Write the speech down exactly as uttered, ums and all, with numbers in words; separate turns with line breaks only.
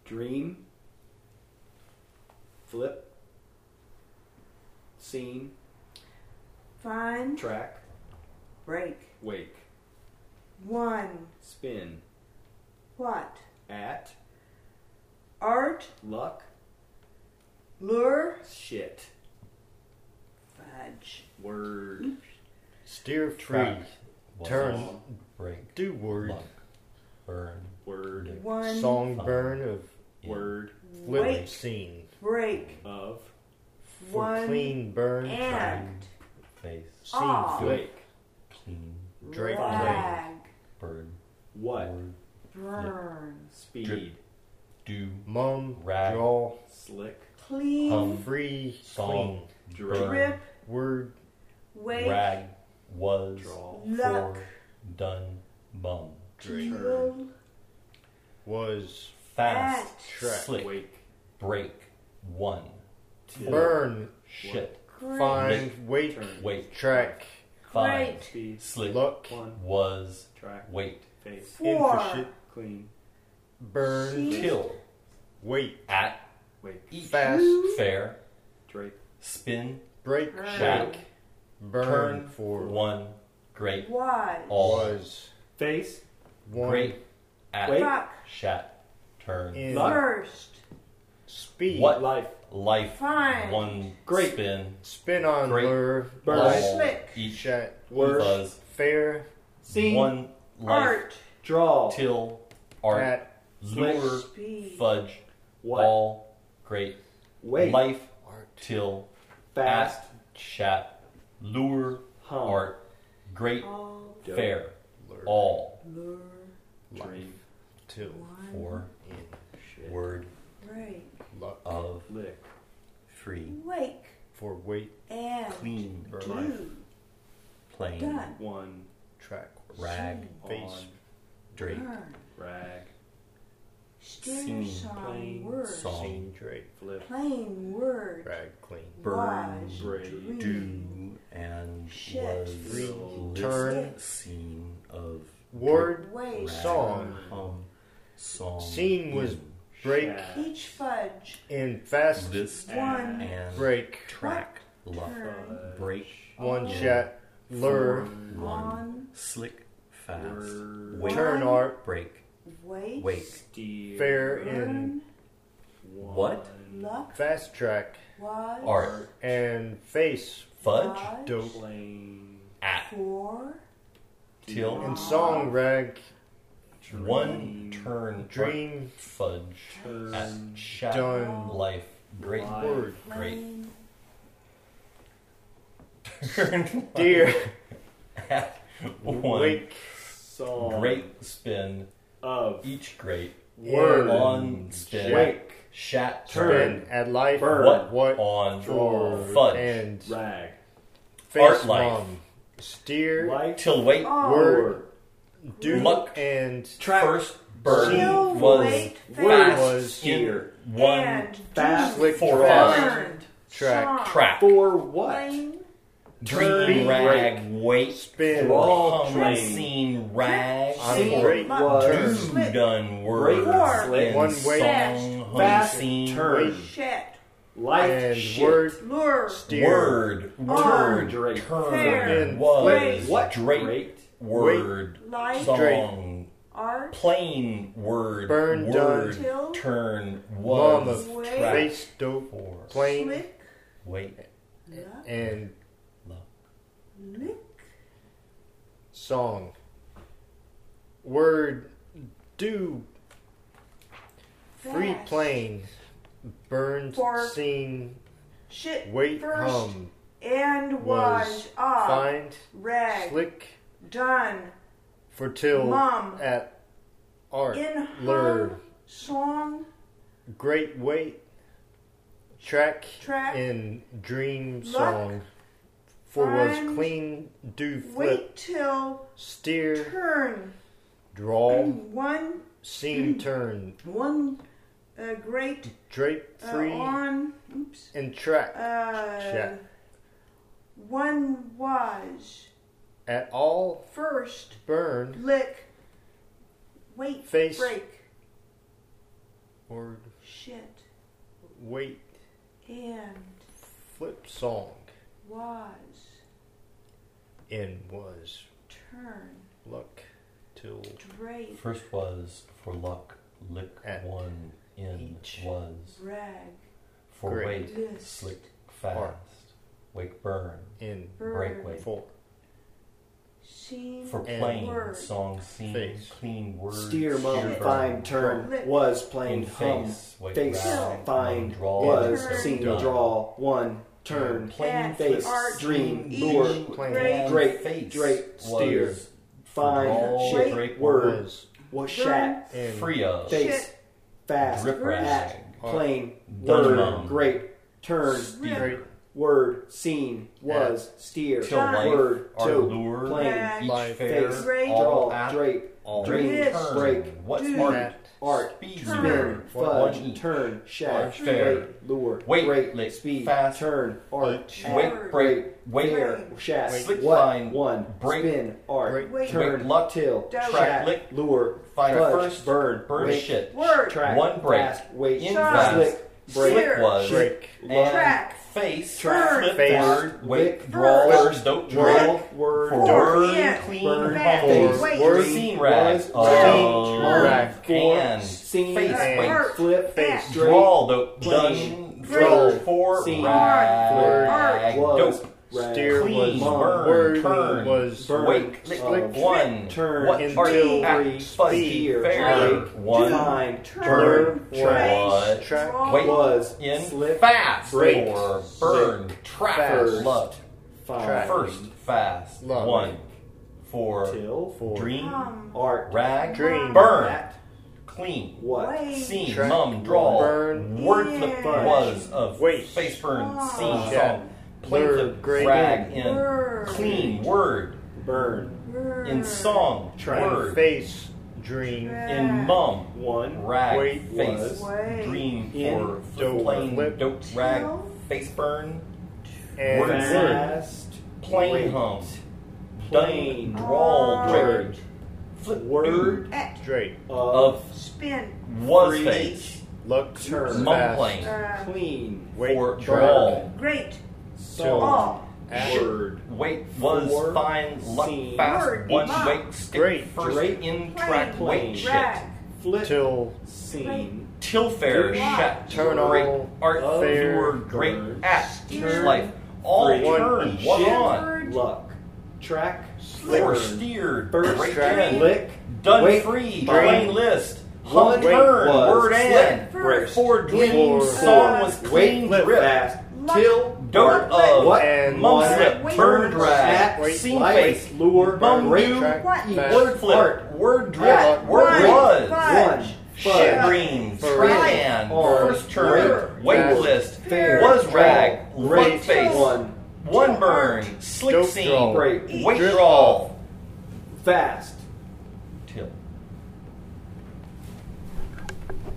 Dream. Flip. Scene.
Find.
Track.
Break.
Wake.
One.
Spin.
What?
At.
Art.
Luck.
Lure.
Shit.
Fudge.
Word.
Steer free.
Track.
Turn.
Song.
Break.
Do word.
Luck. Burn.
Word.
One.
Song
Fun.
burn of
In.
Word.
flip
Wake.
scene.
Break.
Of.
For
One.
clean burn.
And.
Face.
Scene
Off.
flip.
Wake.
Clean.
Drape
Rag.
Bird.
What?
Word.
Burn.
Speed.
Drip. Do.
Mum.
Rag.
Draw.
Slick.
Clean.
Hum.
Free.
Song.
Drip.
Burn.
Drip.
Word.
Wake.
Rag. Was.
Draw.
Luck.
For. Done. Bum.
Deal.
Was.
Fast.
Act.
Track.
Slick.
Wake.
Break. One.
Till.
Burn.
Shit.
Great.
Find. Wake.
Turn.
Wait.
Track.
Find.
Great.
Speed.
Slick.
Luck.
One.
Was.
Track.
Wait.
Face.
Four.
Inefficient.
Clean.
Burn.
See?
Till.
Wait.
At.
Wake.
Each.
Fast.
Fair.
Drape.
Spin.
Break.
Burn.
Shack.
Burn.
Turn.
For.
One. Great.
Wise.
All.
Was.
Face.
One.
Great. At.
Wait.
Fuck.
Shat. Turn.
In.
Luck.
First.
Speed.
What?
Life.
Life.
Fine.
One.
Great.
Spin.
Spin on
Great.
lure.
Burn.
Life.
Slick.
Each.
Chat.
Word.
Buzz.
Fair.
Scene.
One. Life.
Art.
Draw.
Till. Art.
At.
Lure.
Speed.
Fudge.
What?
All. Great.
Wait.
Life.
Art.
Till.
Fast.
At. Chat. Lure.
Hum.
Art. Great.
All.
Dope.
Fair.
Lure.
All.
Lure.
Dream.
Till.
One.
For.
In.
Shit.
Word.
Break.
Luck.
Of.
Lick.
Free.
Wake.
For weight.
And.
Clean.
Burn.
Do.
Plain.
Done.
One.
Track.
Rag.
Face.
On.
Drape.
Burn.
Rag.
Steer
Scene.
song.
Plain.
Word.
Song.
Scene. Drape.
Flip.
Plain word.
Rag. Clean.
Burn.
Wise.
Braid.
Dream.
Do. And
Shit.
was.
Drill.
List.
Turn.
Scene of.
Word.
Wait.
Rag.
Song.
Hum. Song.
Scene was
in.
break.
Shack.
Peach fudge.
In. Fast.
List.
One.
And.
Break.
Track. Luck.
Turn.
Break.
One.
In.
Chat. Lure.
One.
On.
Slick. Fast.
Word.
Wait.
Turn. Art.
Break.
Wait.
Wait.
Steer.
Fair. In.
Burn.
One.
What?
Luck.
Fast track.
Was.
Art.
And face.
Fudge.
Fudge.
Dope.
Plain.
At.
Four.
Till.
And song. Rag.
One. Turn.
Dream.
Fudge.
Turn.
At. Shack.
Done.
Life. Great.
Life.
Word.
Great.
Plain.
Turn.
Deer.
At. One.
Wake.
Song.
Great spin.
Of.
Each great.
Word.
On spin.
Wake.
Shat.
Turn.
Spin. At life.
Burn.
What?
What?
On.
Draw.
Fudge.
And
Rag.
face.
Art life.
Mom. Steer.
Life.
Till wait.
Oh.
Word. Do.
Luck.
And
Track.
First. Burn.
Chill.
Was.
Wait.
Word.
Fast.
Was.
Steer.
One.
And.
Fast.
Slick.
For
Fast.
Burned.
Track.
Song.
Track.
For what?
Plain.
Dream.
Turn.
Rag. Wait.
Spin.
Draw.
Hum.
Plain.
Scene. Rag.
I'm
Scene.
great.
Luck.
Turn.
Do.
Slick.
Done. Word.
Break.
Four.
One way.
Song. Hum.
Fast.
Scene.
Turn.
Shit.
Life.
And
shit.
word.
Lure.
Steer.
Word.
Turn.
Word. Turn.
Fair.
And
Was.
Great.
What?
Drape.
Great.
Word.
Life.
Song.
Art.
Plain. Word.
Burn.
Word.
Done.
Till.
Turn.
Mom
Was.
of
Wait.
Track.
face. Dope.
Four.
Plain.
Slick.
Wait.
Luck.
And
Lick.
song. Word. Do. Free
Fast.
plane. Burn.
For-
Scene.
Shit.
Wait.
First.
Hum.
And
Was.
was. Off.
Find.
Rag.
Slick.
Done.
For till.
Mom.
At. Art.
In
Lure.
hum. Song.
Great weight. Track.
Track.
In dream
Luck.
song. For was
Find.
clean. Do flip.
Wait till.
Steer.
Turn.
Draw.
One.
Scene turn.
One. Uh, great.
Drape.
Uh,
Free.
on. Oops.
And track.
Uh,
Shack.
One was.
At all.
First.
Burn.
Lick. Wait.
Face.
Break.
word,
shit,
wait,
and
flip song,
was,
in was,
turn,
luck, till,
drape,
First was for luck, lick
At
one in
each.
was
brag,
for
Great.
wait,
list,
slick fast,
Art.
wake burn,
in,
break
bird,
wait.
for,
scene,
For
And
plain,
word,
song scene,
face.
clean word,
Steer, mum,
Shit.
find, turn,
Lip.
was,
in
plain, hum,
face, wait,
face,
rag,
find,
draw,
was,
Turn.
seen,
Done.
draw, one, turn,
plain
At,
face,
art,
dream,
each,
lure,
plain,
great,
drape,
face,
drape, steer,
was,
find,
draw,
shit,
drape,
word,
was,
was, shat,
in,
free of,
face,
shit,
fast,
drip
Verse.
rag,
plain,
Dun
word,
mum.
great, turn,
slip,
great,
word, seen, was, steer,
till
Done.
life,
word,
our
to,
lure,
plain,
Rag,
each
life,
fair,
face,
Great.
all
draw,
at,
drape,
all,
dream,
List.
turn,
break,
what's
do,
art,
at,
art,
speed,
Turn.
spin,
One
fudge,
each.
turn, shack,
Art, fair.
wait, lure,
Wait,
great,
lick,
speed,
fast,
turn, art,
Wait,
shack,
wait,
Word.
break, wait,
fair,
Wait.
shack,
Slick,
what,
fine,
one,
break,
spin, art,
break,
wait,
turn,
wait, luck,
till,
Doubt.
track,
shack,
lick,
lure,
find
fudge,
first,
burn,
burn
wait,
shit,
word,
track,
one break,
fast, wait,
in
Shot.
fast,
slick, break,
Steer.
was,
break,
love,
Track.
face,
Track.
flip,
Face.
word, wait,
Lick.
draw,
First.
dope,
draw,
drink,
word,
for
Four.
word,
In.
clean,
burn,
Fast.
face,
Wait.
word,
scene rag,
was,
uh,
scene,
rag,
and,
scene,
face,
Rag.
wait,
Art.
flip,
Face.
straight,
draw, dope,
plain,
done,
draw,
draw, for,
scene,
rag,
art,
was,
dope,
rag,
steer
clean,
was,
mum,
word
turn,
was,
burn,
wait, lick,
uh,
lick, one,
turn,
what,
until,
art, act,
three,
fuzz,
steer,
fair,
break,
one,
find,
Turn.
turn,
what,
track,
Draw.
wait,
was,
in,
slip,
fast,
break,
or burn, track,
fast,
love,
find,
first, fast,
Love.
one, for,
till,
for,
dream,
Hum,
art,
rag,
dream,
burn,
at,
clean,
what,
wait,
scene,
Track,
mum, draw,
burn,
word
yeah.
flip, was, of,
Wait.
face burn,
Ah.
scene,
Shat.
song, plain
Blur,
flip,
great,
rag, in,
word,
clean, word,
burn,
word,
in song,
Track.
word,
face, dream,
Track.
in mum,
one,
rag,
Wait,
face,
was,
wait,
dream,
in,
for,
dope,
plain,
flip,
dope, rag,
till,
face burn,
and
Word.
fast,
plain
wait,
hum,
plain,
done, drawl,
word,
drape, flip,
word,
at,
straight,
of,
of,
spin,
was
free,
face,
luck,
turn,
mum
fast,
plain,
uh,
clean,
wait,
for,
draw,
drawl,
great,
song,
all,
at,
word,
wait, was,
Four,
fine, luck,
scene,
fast,
word,
one,
mum,
wait, stick,
great,
first,
drape,
in,
plain,
track,
plain,
wait, shit,
rag,
flip,
till,
scene,
till fair,
Good
shat,
luck.
turn
great,
all,
art,
of,
fair,
lure, great,
burn,
at,
steer,
life, all,
free,
turn,
each,
one
shit,
on,
word,
luck, track,
four,
burn,
steered,
first,
break
track,
in,
lick,
done
wait,
free,
find,
plain list,
one,
hum, turn,
was,
word
slip,
and,
first,
four, dream,
for,
song was
wait,
clean,
flip,
drip,
fast,
luck,
till,
dirt
luck,
of,
what,
and
mum
one,
slip,
wait,
turn
word,
drag,
at,
wait,
scene
light,
face,
lure,
bum
great,
do,
track,
what,
fast,
word flip,
art,
word drip,
What,
word
great,
was,
fudge,
one,
shit
fudge,
dream,
for,
tran,
on,
first turn,
word,
wait
fast,
list,
fair,
was rag,
great,
luck face,
one,
one burn, slick
dope
scene,
draw,
great,
wait
drip
draw,
fast,